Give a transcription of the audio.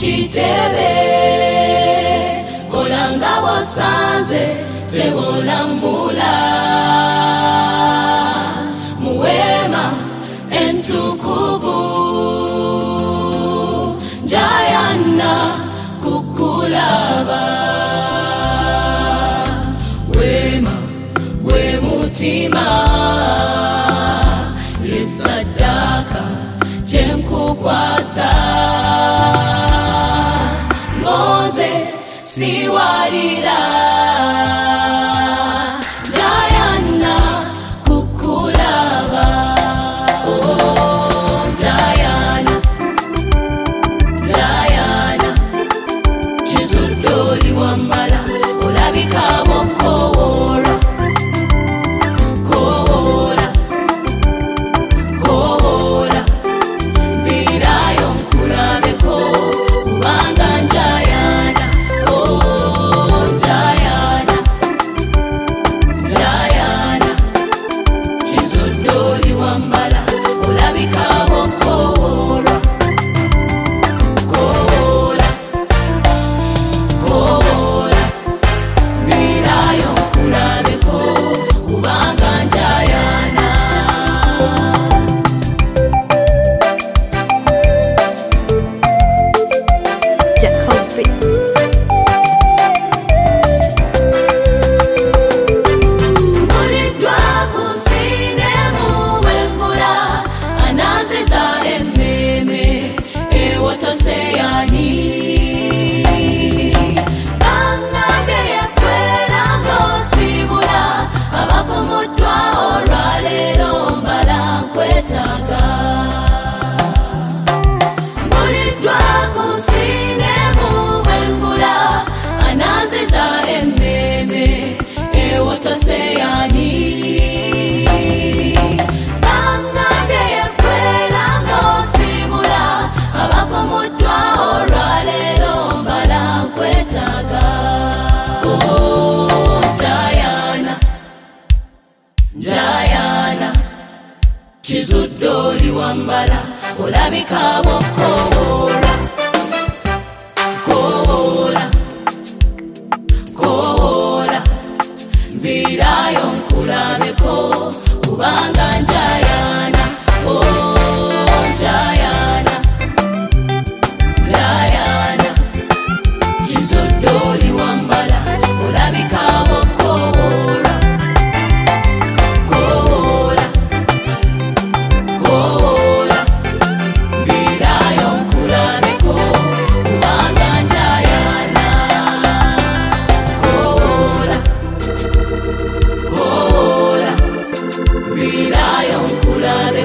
Chitebe kolanga bosanze sebola mula muwema entukuvu jayana kukulaba wema wemutima yesadaka jenkukwasa ngoze siwarira jayana kukulaba oh jayana jayana chizudoli wambala ulabika bokowora kowora kowora virayo nkulabeko kubanga jayana oh jayana jayana chizudoli wambala ulabika bokowora kowora kowora virayo nkulabeko kubanga jayana Jacobits. Mulidwa kusine muwengula anaziza ememe ewotoseyani bangambe yekwera ngosibula abavumutwa olwalero mbala nkwetaga mulidwa kusine muwengula anaziza ememe ewotoseyani bangambe yekwera ngosibula abavumutwa olwalero mbala nkwetaga oh jayana jayana chizudoli wambala olabika bokowora kowora kowora virayo nkulabeko kubanga jayana oh jayana jayana chizudoli wambala olabika bokowora kowora kowora virayo nkulabeko kubanga jayana kowora kowora virayo nkulabeko